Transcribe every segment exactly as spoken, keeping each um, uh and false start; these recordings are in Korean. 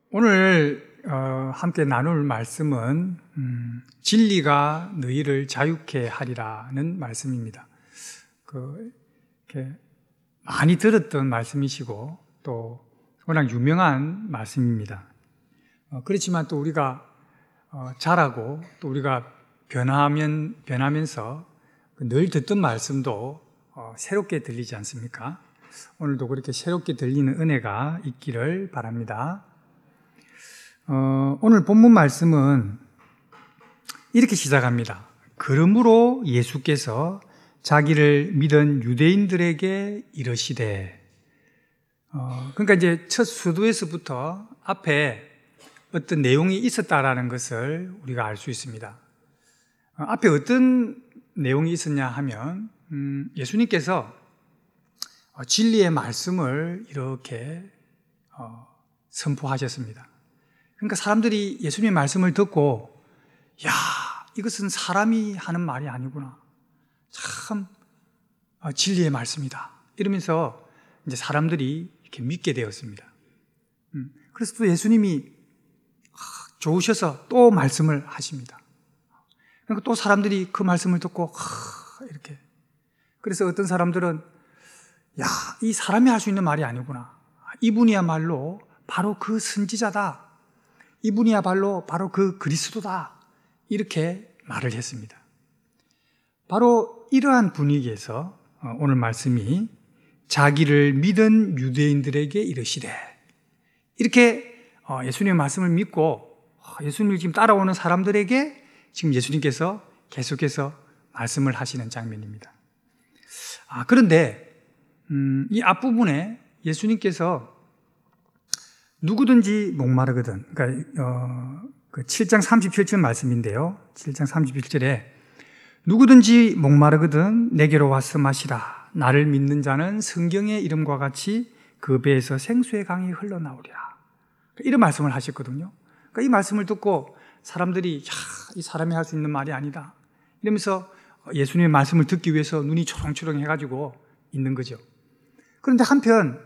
오늘 어, 함께 나눌 말씀은 음, 진리가 너희를 자유케 하리라는 말씀입니다. 그, 이렇게 많이 들었던 말씀이시고 또 워낙 유명한 말씀입니다. 어, 그렇지만 또 우리가 어, 자라고 또 우리가 변하면, 변하면서 늘 듣던 말씀도 어, 새롭게 들리지 않습니까? 오늘도 그렇게 새롭게 들리는 은혜가 있기를 바랍니다. 어, 오늘 본문 말씀은 이렇게 시작합니다. 그러므로 예수께서 자기를 믿은 유대인들에게 이르시되, 어, 그러니까 이제 첫 수도에서부터 앞에 어떤 내용이 있었다라는 것을 우리가 알 수 있습니다. 어, 앞에 어떤 내용이 있었냐 하면 음, 예수님께서 어, 진리의 말씀을 이렇게 어, 선포하셨습니다. 그러니까 사람들이 예수님의 말씀을 듣고 야, 이것은 사람이 하는 말이 아니구나. 참 진리의 말씀이다. 이러면서 이제 사람들이 이렇게 믿게 되었습니다. 그래서 또 예수님이 좋으셔서 또 말씀을 하십니다. 그러니까 또 사람들이 그 말씀을 듣고 이렇게. 그래서 어떤 사람들은 야, 이 사람이 할 수 있는 말이 아니구나. 이분이야말로 바로 그 선지자다. 이분이야말로 바로 그 그리스도다. 이렇게 말을 했습니다. 바로 이러한 분위기에서 오늘 말씀이 자기를 믿은 유대인들에게 이르시되, 이렇게 예수님의 말씀을 믿고 예수님을 지금 따라오는 사람들에게 지금 예수님께서 계속해서 말씀을 하시는 장면입니다. 아, 그런데 음, 이 앞부분에 예수님께서 누구든지 목마르거든. 그러니까 어, 그 칠 장 삼십칠 절 말씀인데요. 칠 장 삼십일 절에 누구든지 목마르거든 내게로 와서 마시라. 나를 믿는 자는 성경의 이름과 같이 그 배에서 생수의 강이 흘러나오리라. 이런 말씀을 하셨거든요. 그러니까 이 말씀을 듣고 사람들이 야, 이 사람이 할 수 있는 말이 아니다. 이러면서 예수님의 말씀을 듣기 위해서 눈이 초롱초롱 해가지고 있는 거죠. 그런데 한편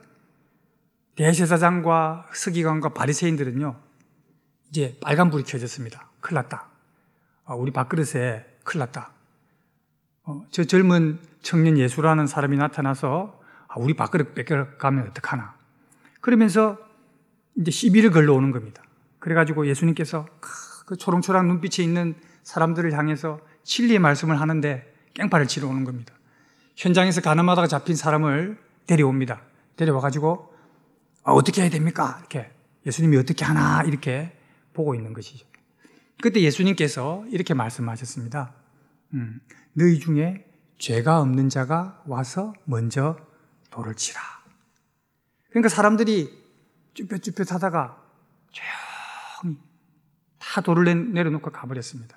대제사장과 서기관과 바리새인들은요, 이제 빨간불이 켜졌습니다. 큰일 났다. 우리 밥그릇에 큰일 났다. 어, 저 젊은 청년 예수라는 사람이 나타나서 우리 밥그릇 뺏겨가면 어떡하나. 그러면서 이제 시비를 걸러오는 겁니다. 그래가지고 예수님께서 그 초롱초롱 눈빛에 있는 사람들을 향해서 진리의 말씀을 하는데 깽판을 치러 오는 겁니다. 현장에서 가늠하다가 잡힌 사람을 데려옵니다. 데려와가지고 아, 어떻게 해야 됩니까? 이렇게 예수님이 어떻게 하나 이렇게 보고 있는 것이죠. 그때 예수님께서 이렇게 말씀하셨습니다. 음, 너희 중에 죄가 없는 자가 와서 먼저 돌을 치라. 그러니까 사람들이 쭈뼛쭈뼛 하다가 조용히 다 돌을 내려놓고 가버렸습니다.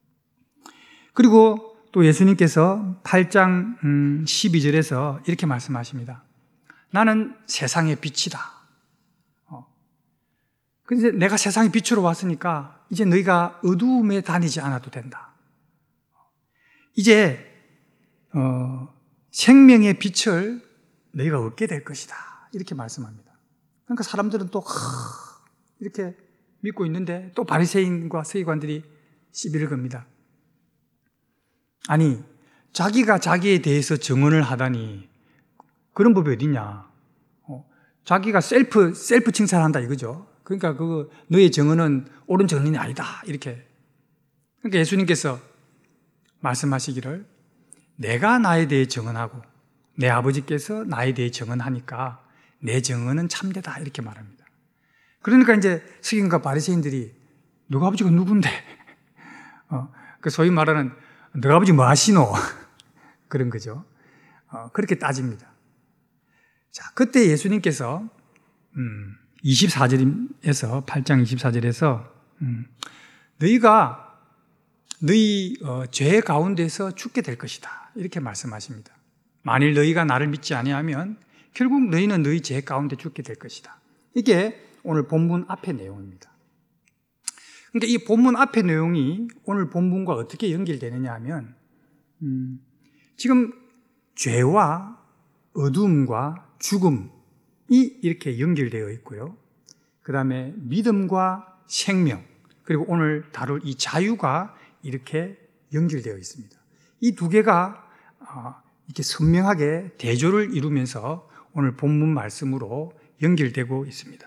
그리고 또 예수님께서 팔 장 십이 절에서 이렇게 말씀하십니다. 나는 세상의 빛이다. 어. 근데 내가 세상의 빛으로 왔으니까 이제 너희가 어두움에 다니지 않아도 된다. 이제 어, 생명의 빛을 너희가 얻게 될 것이다. 이렇게 말씀합니다. 그러니까 사람들은 또 이렇게 믿고 있는데 또 바리새인과 서기관들이 시비를 겁니다. 아니, 자기가 자기에 대해서 증언을 하다니 그런 법이 어딨냐. 어, 자기가 셀프, 셀프 칭찬한다 이거죠. 그러니까 그, 너의 증언은 옳은 증언이 아니다. 이렇게. 그러니까 예수님께서 말씀하시기를 내가 나에 대해 증언하고 내 아버지께서 나에 대해 증언하니까 내 증언은 참되다. 이렇게 말합니다. 그러니까 이제 서기관과 바리새인들이 너가 아버지가 누군데? 어, 그 소위 말하는 너가 아버지 뭐 하시노? 그런 거죠. 어, 그렇게 따집니다. 자, 그때 예수님께서 음, 이십사 절에서 팔 장 이십사 절에서 음, 너희가 너희 어, 죄 가운데서 죽게 될 것이다. 이렇게 말씀하십니다. 만일 너희가 나를 믿지 아니하면 결국 너희는 너희 죄 가운데 죽게 될 것이다. 이게 오늘 본문 앞의 내용입니다. 그러니까 이 본문 앞의 내용이 오늘 본문과 어떻게 연결되느냐 하면 음, 지금 죄와 어둠과 죽음이 이렇게 연결되어 있고요. 그 다음에 믿음과 생명, 그리고 오늘 다룰 이 자유가 이렇게 연결되어 있습니다. 이 두 개가 이렇게 선명하게 대조를 이루면서 오늘 본문 말씀으로 연결되고 있습니다.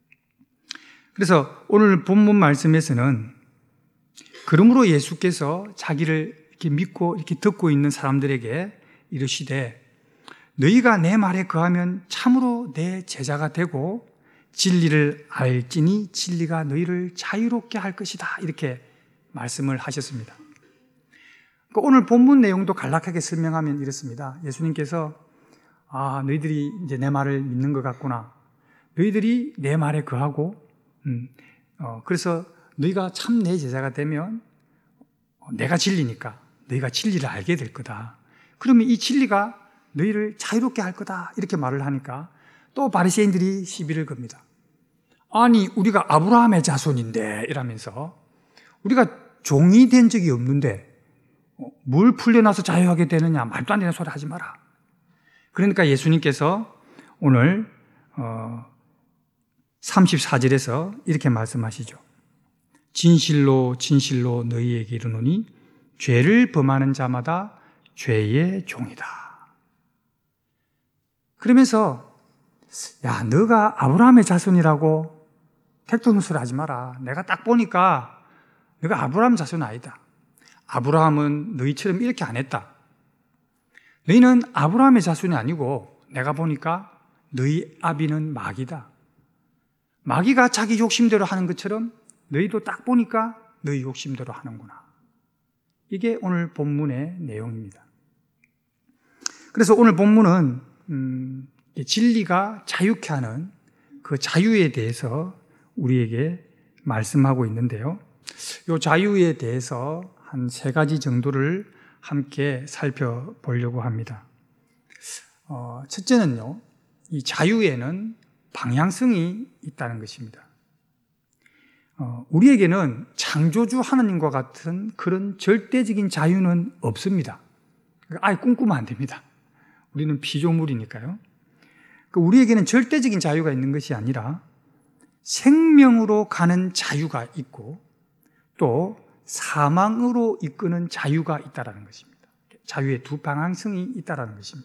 그래서 오늘 본문 말씀에서는 그러므로 예수께서 자기를 이렇게 믿고 이렇게 듣고 있는 사람들에게 이르시되 너희가 내 말에 거하면 참으로 내 제자가 되고 진리를 알지니 진리가 너희를 자유롭게 할 것이다. 이렇게 말씀을 하셨습니다. 오늘 본문 내용도 간략하게 설명하면 이렇습니다. 예수님께서 아, 너희들이 이제 내 말을 믿는 것 같구나. 너희들이 내 말에 거하고, 음, 어, 그래서 너희가 참 내 제자가 되면 내가 진리니까 너희가 진리를 알게 될 거다. 그러면 이 진리가 너희를 자유롭게 할 거다. 이렇게 말을 하니까 또 바리새인들이 시비를 겁니다. 아니, 우리가 아브라함의 자손인데 이러면서 우리가 종이 된 적이 없는데 뭘 풀려나서 자유하게 되느냐, 말도 안 되는 소리 하지 마라. 그러니까 예수님께서 오늘 삼십사 절에서 이렇게 말씀하시죠. 진실로 진실로 너희에게 이르노니 죄를 범하는 자마다 죄의 종이다. 그러면서 야, 너가 아브라함의 자손이라고 택도는 소리 하지 마라. 내가 딱 보니까 너가 아브라함 자손 아니다. 아브라함은 너희처럼 이렇게 안 했다. 너희는 아브라함의 자손이 아니고 내가 보니까 너희 아비는 마귀다. 마귀가 자기 욕심대로 하는 것처럼 너희도 딱 보니까 너희 욕심대로 하는구나. 이게 오늘 본문의 내용입니다. 그래서 오늘 본문은 음, 진리가 자유케 하는 그 자유에 대해서 우리에게 말씀하고 있는데요. 이 자유에 대해서 한 세 가지 정도를 함께 살펴보려고 합니다. 어, 첫째는요, 이 자유에는 방향성이 있다는 것입니다. 어, 우리에게는 창조주 하나님과 같은 그런 절대적인 자유는 없습니다. 아예 꿈꾸면 안 됩니다. 우리는 피조물이니까요. 우리에게는 절대적인 자유가 있는 것이 아니라 생명으로 가는 자유가 있고 또 사망으로 이끄는 자유가 있다는 것입니다. 자유의 두 방향성이 있다는 것입니다.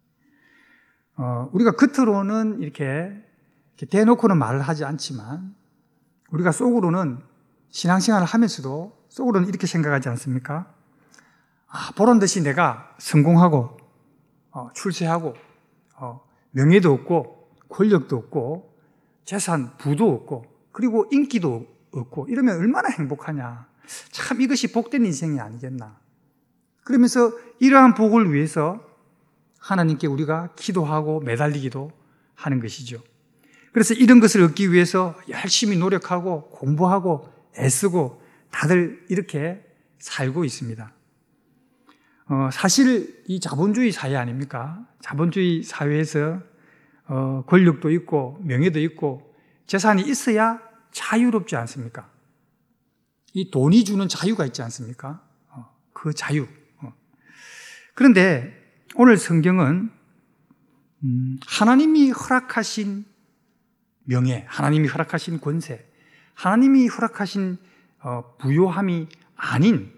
어, 우리가 겉으로는 이렇게, 이렇게 대놓고는 말을 하지 않지만 우리가 속으로는 신앙생활을 하면서도 속으로는 이렇게 생각하지 않습니까? 아, 보란 듯이 내가 성공하고 어, 출세하고 어, 명예도 없고 권력도 없고 재산, 부도 없고 그리고 인기도 없고 이러면 얼마나 행복하냐. 참 이것이 복된 인생이 아니겠나. 그러면서 이러한 복을 위해서 하나님께 우리가 기도하고 매달리기도 하는 것이죠. 그래서 이런 것을 얻기 위해서 열심히 노력하고 공부하고 애쓰고 다들 이렇게 살고 있습니다. 어, 사실 이 자본주의 사회 아닙니까? 자본주의 사회에서 어, 권력도 있고 명예도 있고 재산이 있어야 자유롭지 않습니까? 이 돈이 주는 자유가 있지 않습니까? 어, 그 자유. 어. 그런데 오늘 성경은 음, 하나님이 허락하신 명예, 하나님이 허락하신 권세, 하나님이 허락하신 어, 부요함이 아닌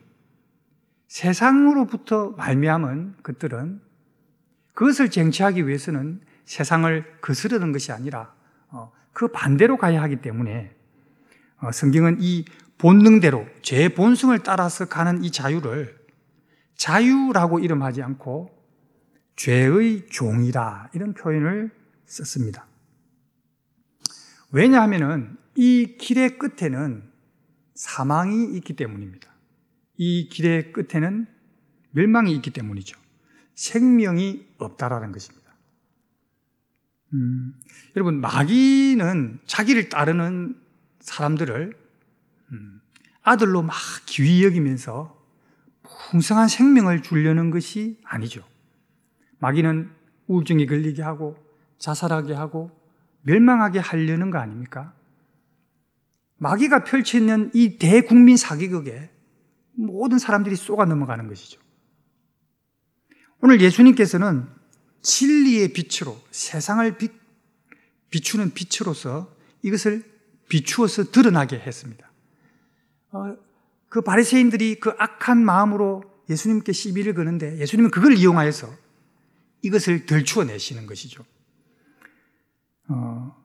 세상으로부터 말미암은 것들은 그것을 쟁취하기 위해서는 세상을 거스르는 것이 아니라 어, 그 반대로 가야 하기 때문에 어, 성경은 이 본능대로 죄의 본성을 따라서 가는 이 자유를 자유라고 이름하지 않고 죄의 종이다 이런 표현을 썼습니다. 왜냐하면 이 길의 끝에는 사망이 있기 때문입니다. 이 길의 끝에는 멸망이 있기 때문이죠. 생명이 없다라는 것입니다. 음, 여러분, 마귀는 자기를 따르는 사람들을 음, 아들로 막 귀히 여기면서 풍성한 생명을 주려는 것이 아니죠. 마귀는 우울증에 걸리게 하고 자살하게 하고 멸망하게 하려는 거 아닙니까? 마귀가 펼치는 이 대국민 사기극에 모든 사람들이 쏘가 넘어가는 것이죠. 오늘 예수님께서는 진리의 빛으로 세상을 비, 비추는 빛으로서 이것을 비추어서 드러나게 했습니다. 어, 그 바리새인들이 그 악한 마음으로 예수님께 시비를 거는데 예수님은 그걸 이용하여서 이것을 덜추어내시는 것이죠. 어,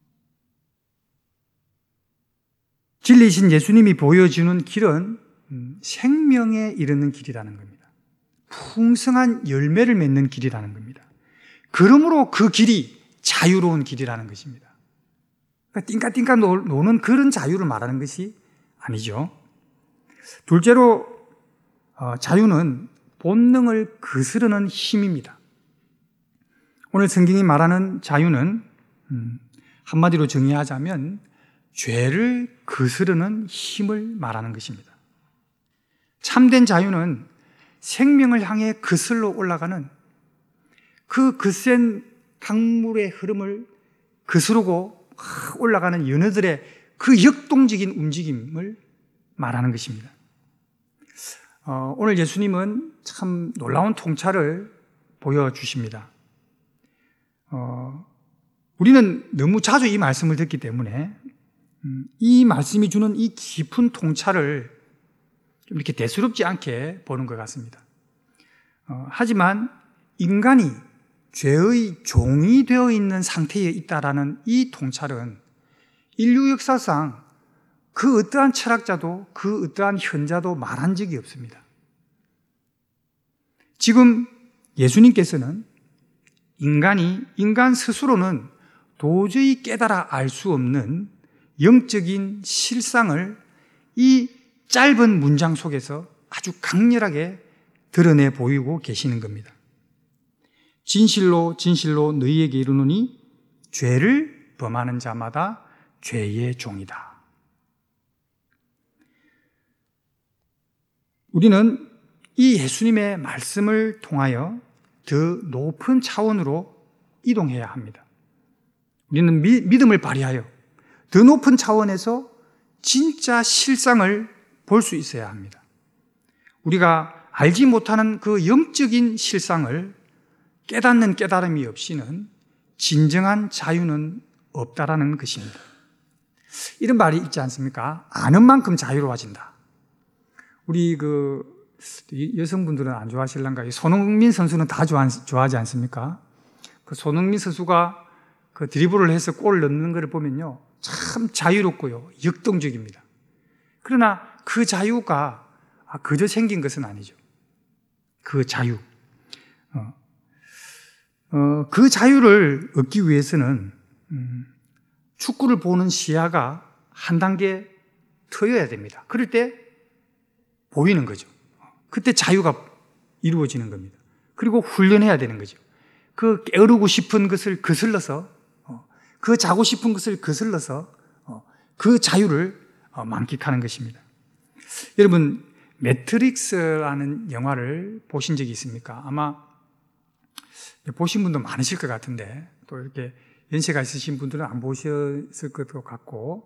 진리이신 예수님이 보여주는 길은 생명에 이르는 길이라는 겁니다. 풍성한 열매를 맺는 길이라는 겁니다. 그러므로 그 길이 자유로운 길이라는 것입니다. 그러니까 띵까띵까 노는 그런 자유를 말하는 것이 아니죠. 둘째로 어, 자유는 본능을 거스르는 힘입니다. 오늘 성경이 말하는 자유는 음, 한마디로 정의하자면 죄를 거스르는 힘을 말하는 것입니다. 참된 자유는 생명을 향해 거슬러 올라가는 그 거센 강물의 흐름을 거스르고 올라가는 연어들의 그 역동적인 움직임을 말하는 것입니다. 어, 오늘 예수님은 참 놀라운 통찰을 보여주십니다. 어, 우리는 너무 자주 이 말씀을 듣기 때문에 음, 이 말씀이 주는 이 깊은 통찰을 좀 이렇게 대수롭지 않게 보는 것 같습니다. 어, 하지만 인간이 죄의 종이 되어 있는 상태에 있다라는 이 통찰은 인류 역사상 그 어떠한 철학자도 그 어떠한 현자도 말한 적이 없습니다. 지금 예수님께서는 인간이 인간 스스로는 도저히 깨달아 알 수 없는 영적인 실상을 이 짧은 문장 속에서 아주 강렬하게 드러내 보이고 계시는 겁니다. 진실로 진실로 너희에게 이르노니 죄를 범하는 자마다 죄의 종이다. 우리는 이 예수님의 말씀을 통하여 더 높은 차원으로 이동해야 합니다. 우리는 미, 믿음을 발휘하여 더 높은 차원에서 진짜 실상을 볼 수 있어야 합니다. 우리가 알지 못하는 그 영적인 실상을 깨닫는 깨달음이 없이는 진정한 자유는 없다라는 것입니다. 이런 말이 있지 않습니까? 아는 만큼 자유로워진다. 우리 그 여성분들은 안 좋아하실란가? 손흥민 선수는 다 좋아하지 않습니까? 그 손흥민 선수가 그 드리블을 해서 골을 넣는 것을 보면요, 참 자유롭고요, 역동적입니다. 그러나 그 자유가 그저 생긴 것은 아니죠. 그 자유. 어, 어, 그 자유를 얻기 위해서는 음, 축구를 보는 시야가 한 단계 트여야 됩니다. 그럴 때 보이는 거죠. 그때 자유가 이루어지는 겁니다. 그리고 훈련해야 되는 거죠. 그 깨우르고 싶은 것을 거슬러서, 어, 그 자고 싶은 것을 거슬러서 어, 그 자유를 어, 만끽하는 것입니다. 여러분, 매트릭스라는 영화를 보신 적이 있습니까? 아마 보신 분도 많으실 것 같은데, 또 이렇게 연세가 있으신 분들은 안 보셨을 것 같고,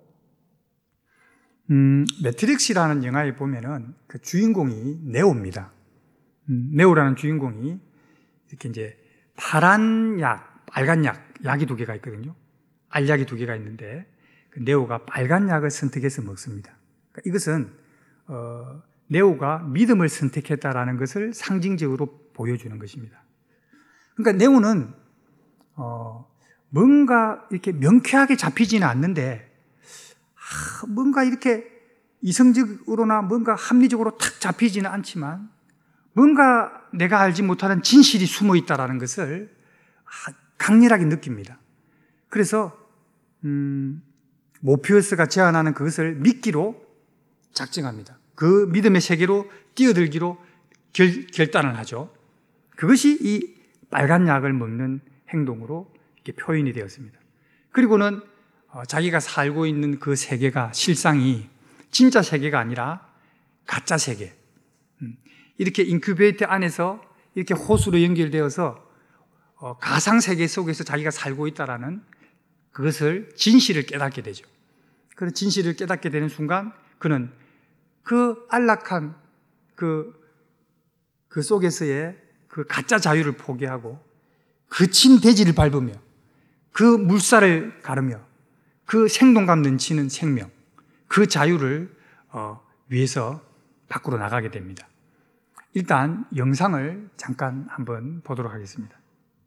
음, 매트릭스라는 영화에 보면은 그 주인공이 네오입니다. 음, 네오라는 주인공이 이렇게 이제 파란 약, 빨간 약, 약이 두 개가 있거든요. 알약이 두 개가 있는데, 그 네오가 빨간 약을 선택해서 먹습니다. 그러니까 이것은, 어, 네오가 믿음을 선택했다라는 것을 상징적으로 보여주는 것입니다. 그러니까 네오는, 어, 뭔가 이렇게 명쾌하게 잡히지는 않는데, 아, 뭔가 이렇게 이성적으로나 뭔가 합리적으로 탁 잡히지는 않지만, 뭔가 내가 알지 못하는 진실이 숨어 있다는 것을 강렬하게 느낍니다. 그래서 음, 모피우스가 제안하는 그것을 믿기로 작정합니다. 그 믿음의 세계로 뛰어들기로 결, 결단을 하죠. 그것이 이 빨간 약을 먹는 행동으로 이렇게 표현이 되었습니다. 그리고는 자기가 살고 있는 그 세계가, 실상이 진짜 세계가 아니라 가짜 세계, 이렇게 인큐베이터 안에서 이렇게 호수로 연결되어서 가상세계 속에서 자기가 살고 있다는 그것을, 진실을 깨닫게 되죠. 그런 진실을 깨닫게 되는 순간 그는 그 안락한 그, 그 속에서의 그 가짜 자유를 포기하고 거친 대지를 밟으며 그 물살을 가르며 그 생동감 넘치는 생명, 그 자유를 어, 위해서 밖으로 나가게 됩니다. 일단 영상을 잠깐 한번 보도록 하겠습니다.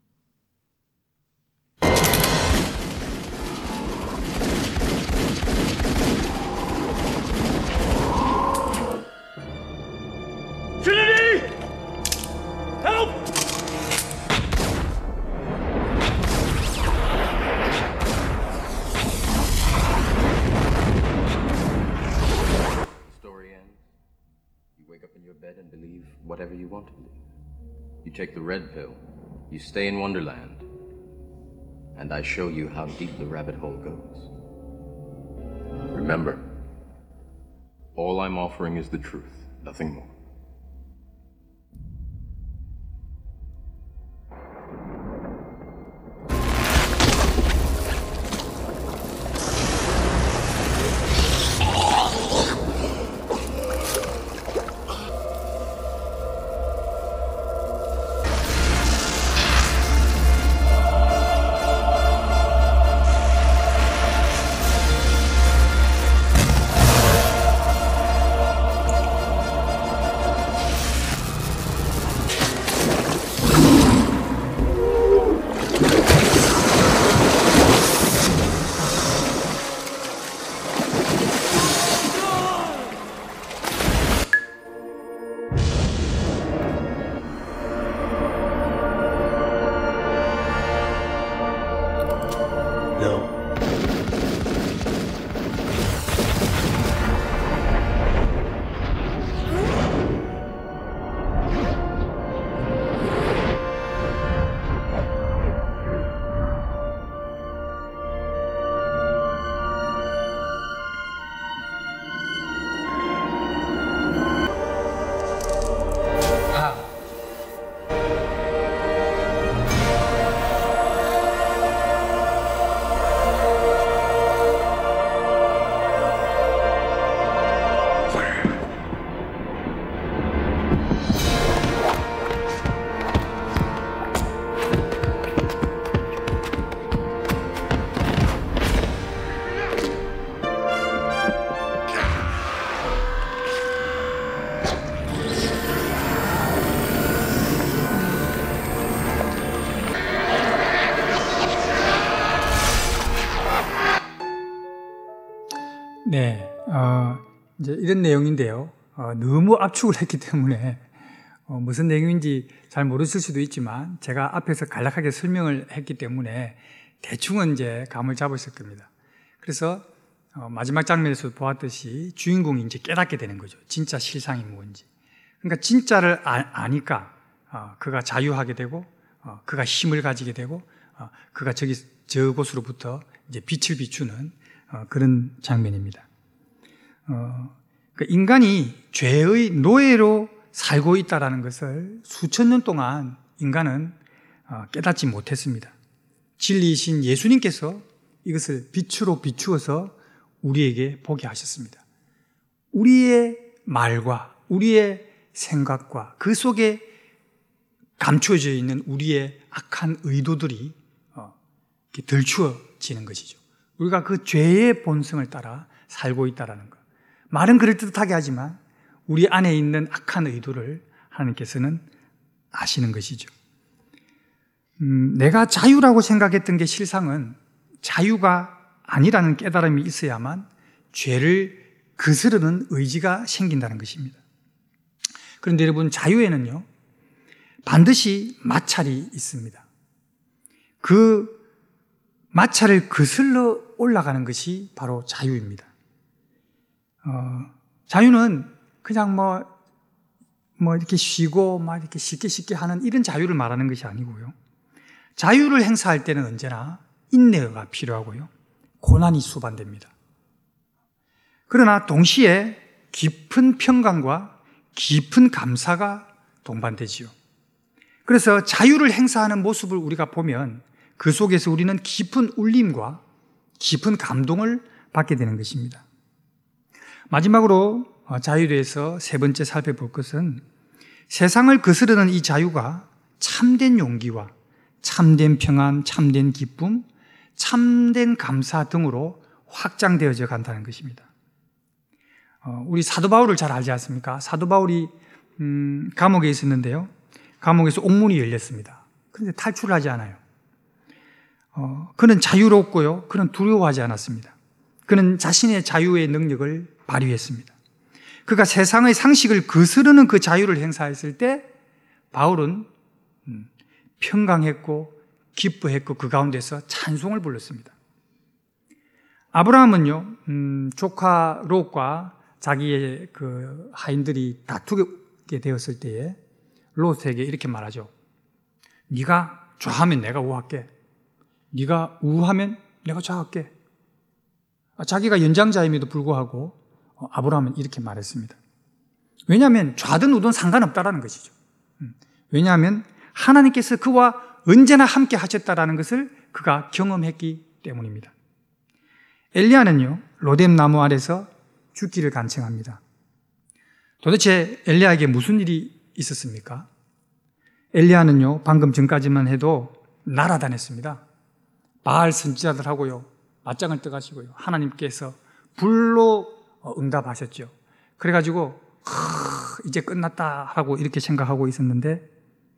Trinity! Help! Story ends. You wake up in your bed and believe whatever you want to believe. You take the red pill. You stay in Wonderland. And I show you how deep the rabbit hole goes. Remember, all I'm offering is the truth, nothing more. 네, 어, 이제 이런 내용인데요. 어, 너무 압축을 했기 때문에 어, 무슨 내용인지 잘 모르실 수도 있지만 제가 앞에서 간략하게 설명을 했기 때문에 대충은 이제 감을 잡으실 겁니다. 그래서 어, 마지막 장면에서 보았듯이 주인공이 이제 깨닫게 되는 거죠. 진짜 실상이 뭔지. 그러니까 진짜를 아, 아니까 어, 그가 자유하게 되고 어, 그가 힘을 가지게 되고 어, 그가 저기 저곳으로부터 이제 빛을 비추는 어, 그런 장면입니다. 어, 그 인간이 죄의 노예로 살고 있다는 것을 수천 년 동안 인간은 어, 깨닫지 못했습니다. 진리이신 예수님께서 이것을 빛으로 비추어서 우리에게 보게 하셨습니다. 우리의 말과 우리의 생각과 그 속에 감추어져 있는 우리의 악한 의도들이 어, 이렇게 들추어지는 것이죠. 우리가 그 죄의 본성을 따라 살고 있다는 것. 말은 그럴듯하게 하지만 우리 안에 있는 악한 의도를 하나님께서는 아시는 것이죠. 음, 내가 자유라고 생각했던 게 실상은 자유가 아니라는 깨달음이 있어야만 죄를 거스르는 의지가 생긴다는 것입니다. 그런데 여러분, 자유에는요, 반드시 마찰이 있습니다. 그 마찰을 거슬러 올라가는 것이 바로 자유입니다. 어, 자유는 그냥 뭐, 뭐 이렇게 쉬고 막 이렇게 쉽게 쉽게 하는 이런 자유를 말하는 것이 아니고요. 자유를 행사할 때는 언제나 인내가 필요하고요. 고난이 수반됩니다. 그러나 동시에 깊은 평강과 깊은 감사가 동반되지요. 그래서 자유를 행사하는 모습을 우리가 보면 그 속에서 우리는 깊은 울림과 깊은 감동을 받게 되는 것입니다. 마지막으로 자유에 대해서 세 번째 살펴볼 것은 세상을 거스르는 이 자유가 참된 용기와 참된 평안, 참된 기쁨, 참된 감사 등으로 확장되어져 간다는 것입니다. 어, 우리 사도 바울을 잘 알지 않습니까? 사도 바울이 음, 감옥에 있었는데요. 감옥에서 옥문이 열렸습니다. 그런데 탈출을 하지 않아요. 어, 그는 자유롭고요. 그는 두려워하지 않았습니다. 그는 자신의 자유의 능력을 발휘했습니다. 그가 세상의 상식을 거스르는 그 자유를 행사했을 때 바울은 음, 평강했고 기뻐했고 그 가운데서 찬송을 불렀습니다. 아브라함은요, 음, 조카 롯과 자기의 그 하인들이 다투게 되었을 때에 롯에게 이렇게 말하죠. 네가 좌하면 내가 우할게. 네가 우하면 내가 좌할게. 자기가 연장자임에도 불구하고 아브라함은 이렇게 말했습니다. 왜냐하면 좌든 우든 상관없다라는 것이죠. 왜냐하면 하나님께서 그와 언제나 함께 하셨다라는 것을 그가 경험했기 때문입니다. 엘리야는요, 로뎀 나무 아래서 죽기를 간청합니다. 도대체 엘리야에게 무슨 일이 있었습니까? 엘리야는요, 방금 전까지만 해도 날아다녔습니다. 바알 선지자들하고요, 맞짱을 떠가시고요, 하나님께서 불로 응답하셨죠. 그래가지고 이제 끝났다 하고 이렇게 생각하고 있었는데,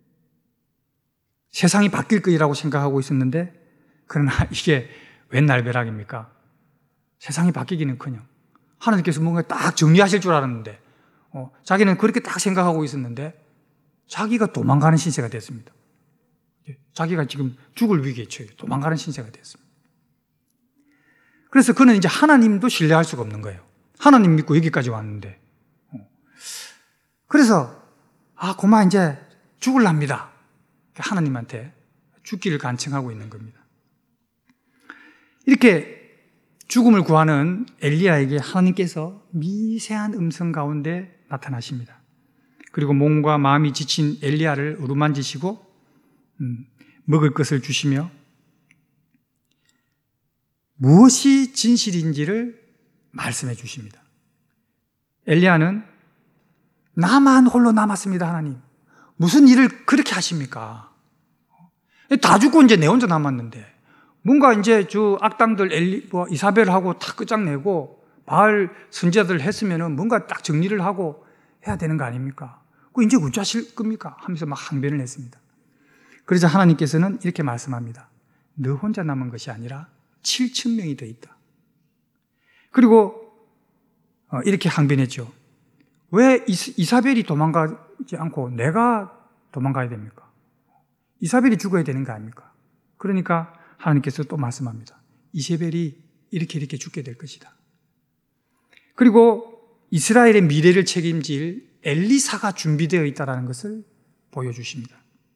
세상이 바뀔 거라고 생각하고 있었는데, 그러나 이게 웬 날벼락입니까? 세상이 바뀌기는커녕 하나님께서 뭔가 딱 정리하실 줄 알았는데, 어, 자기는 그렇게 딱 생각하고 있었는데 자기가 도망가는 신세가 됐습니다. 자기가 지금 죽을 위기에 처해 도망가는 신세가 됐습니다. 그래서 그는 이제 하나님도 신뢰할 수가 없는 거예요. 하나님 믿고 여기까지 왔는데. 어. 그래서 아, 고마 이제 죽을랍니다. 하나님한테 죽기를 간청하고 있는 겁니다. 이렇게 죽음을 구하는 엘리야에게 하나님께서 미세한 음성 가운데 나타나십니다. 그리고 몸과 마음이 지친 엘리야를 어루만지시고 음, 먹을 것을 주시며 무엇이 진실인지를 말씀해 주십니다. 엘리야는 나만 홀로 남았습니다, 하나님. 무슨 일을 그렇게 하십니까? 다 죽고 이제 내 혼자 남았는데 뭔가 이제 저 악당들 엘리, 뭐 이사벨하고 다 끝장내고 바알 선지자들 했으면은 뭔가 딱 정리를 하고 해야 되는 거 아닙니까? 그 이제 어쩌실 겁니까? 하면서 막 항변을 했습니다. 그러자 하나님께서는 이렇게 말씀합니다. 너 혼자 남은 것이 아니라 칠천 명이 더 있다. 그리고 이렇게 항변했죠. 왜 이사벨이 도망가지 않고 내가 도망가야 됩니까? 이사벨이 죽어야 되는 거 아닙니까? 그러니까 하나님께서 또 말씀합니다. 이세벨이 이렇게 이렇게 죽게 될 것이다. 그리고 이스라엘의 미래를 책임질 엘리사가 준비되어 있다는 것을 보여주십니다.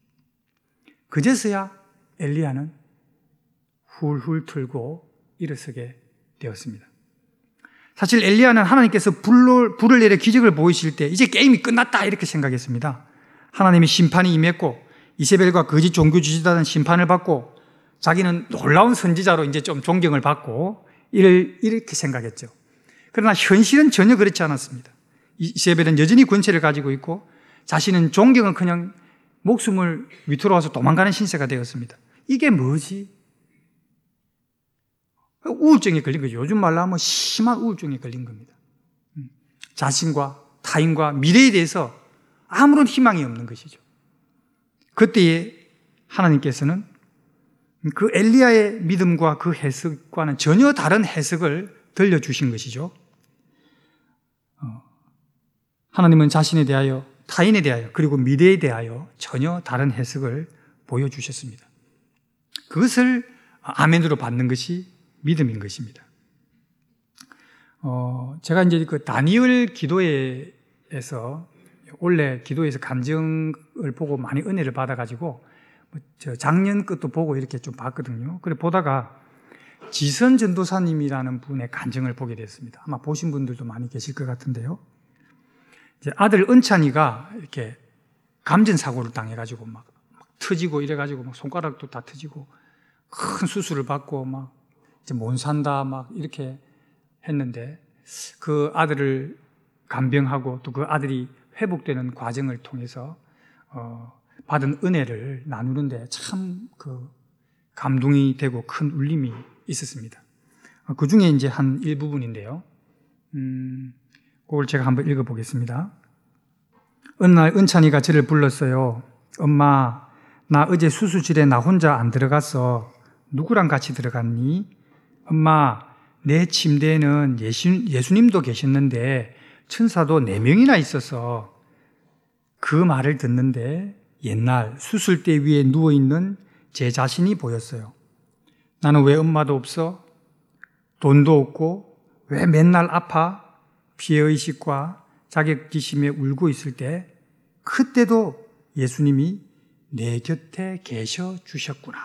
그제서야 엘리야는 훌훌 틀고 일어서게 되었습니다. 사실 엘리야는 하나님께서 불로, 불을 내려 기적을 보이실 때 이제 게임이 끝났다 이렇게 생각했습니다. 하나님의 심판이 임했고 이세벨과 거짓 종교 지지자는 심판을 받고 자기는 놀라운 선지자로 이제 좀 존경을 받고 이를 이렇게 생각했죠. 그러나 현실은 전혀 그렇지 않았습니다. 이세벨은 여전히 권세를 가지고 있고 자신은 존경은커녕 목숨을 위태로 와서 도망가는 신세가 되었습니다. 이게 뭐지? 우울증에 걸린 거죠. 요즘 말로 하면 심한 우울증에 걸린 겁니다. 자신과 타인과 미래에 대해서 아무런 희망이 없는 것이죠. 그때에 하나님께서는 그 엘리야의 믿음과 그 해석과는 전혀 다른 해석을 들려주신 것이죠. 하나님은 자신에 대하여, 타인에 대하여, 그리고 미래에 대하여 전혀 다른 해석을 보여주셨습니다. 그것을 아멘으로 받는 것이 믿음인 것입니다. 어, 제가 이제 그 다니엘 기도회에서, 원래 기도회에서 감정을 보고 많이 은혜를 받아가지고, 저 작년 것도 보고 이렇게 좀 봤거든요. 그래 보다가 지선 전도사님이라는 분의 간증을 보게 됐습니다. 아마 보신 분들도 많이 계실 것 같은데요. 이제 아들 은찬이가 이렇게 감전사고를 당해가지고 막, 막 터지고 이래가지고 막 손가락도 다 터지고 큰 수술을 받고 막 이제 못 산다 막 이렇게 했는데 그 아들을 간병하고 또 그 아들이 회복되는 과정을 통해서 어, 받은 은혜를 나누는데 참 그 감동이 되고 큰 울림이 있었습니다. 그 중에 이제 한 일부분인데요. 음, 그걸 제가 한번 읽어보겠습니다. 어느 날 은찬이가 저를 불렀어요. 엄마, 나 어제 수술실에 나 혼자 안 들어갔어. 누구랑 같이 들어갔니? 엄마, 내 침대에는 예수, 예수님도 계셨는데 천사도 네 명이나 있어서 그 말을 듣는데 옛날 수술대 위에 누워있는 제 자신이 보였어요. 나는 왜 엄마도 없어? 돈도 없고 왜 맨날 아파? 피해의식과 자격지심에 울고 있을 때 그때도 예수님이 내 곁에 계셔 주셨구나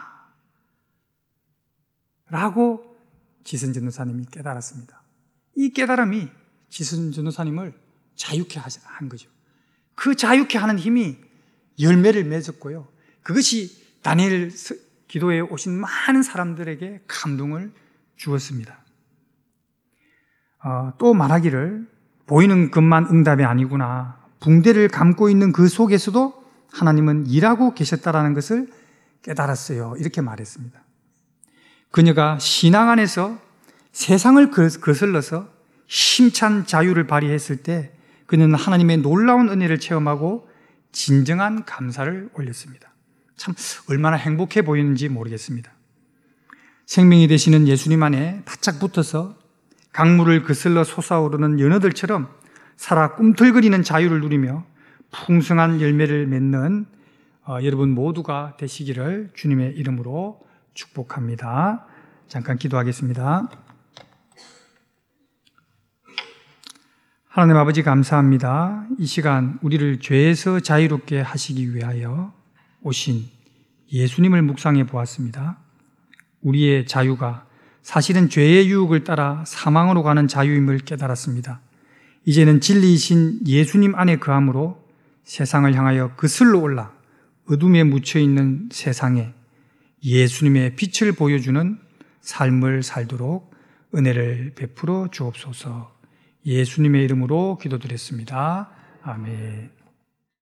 라고 지선 전도사님이 깨달았습니다. 이 깨달음이 지선 전도사님을 자유케 한 거죠. 그 자유케 하는 힘이 열매를 맺었고요. 그것이 다니엘 기도에 오신 많은 사람들에게 감동을 주었습니다. 어, 또 말하기를 보이는 것만 응답이 아니구나. 붕대를 감고 있는 그 속에서도 하나님은 일하고 계셨다라는 것을 깨달았어요. 이렇게 말했습니다. 그녀가 신앙 안에서 세상을 거슬러서 힘찬 자유를 발휘했을 때 그녀는 하나님의 놀라운 은혜를 체험하고 진정한 감사를 올렸습니다. 참 얼마나 행복해 보이는지 모르겠습니다. 생명이 되시는 예수님 안에 바짝 붙어서 강물을 거슬러 솟아오르는 연어들처럼 살아 꿈틀거리는 자유를 누리며 풍성한 열매를 맺는 어, 여러분 모두가 되시기를 주님의 이름으로 축복합니다. 잠깐 기도하겠습니다. 하나님 아버지 감사합니다. 이 시간 우리를 죄에서 자유롭게 하시기 위하여 오신 예수님을 묵상해 보았습니다. 우리의 자유가 사실은 죄의 유혹을 따라 사망으로 가는 자유임을 깨달았습니다. 이제는 진리이신 예수님 안에 거함으로 세상을 향하여 거슬러 올라 어둠에 묻혀있는 세상에 예수님의 빛을 보여주는 삶을 살도록 은혜를 베풀어 주옵소서. 예수님의 이름으로 기도드렸습니다. 아멘.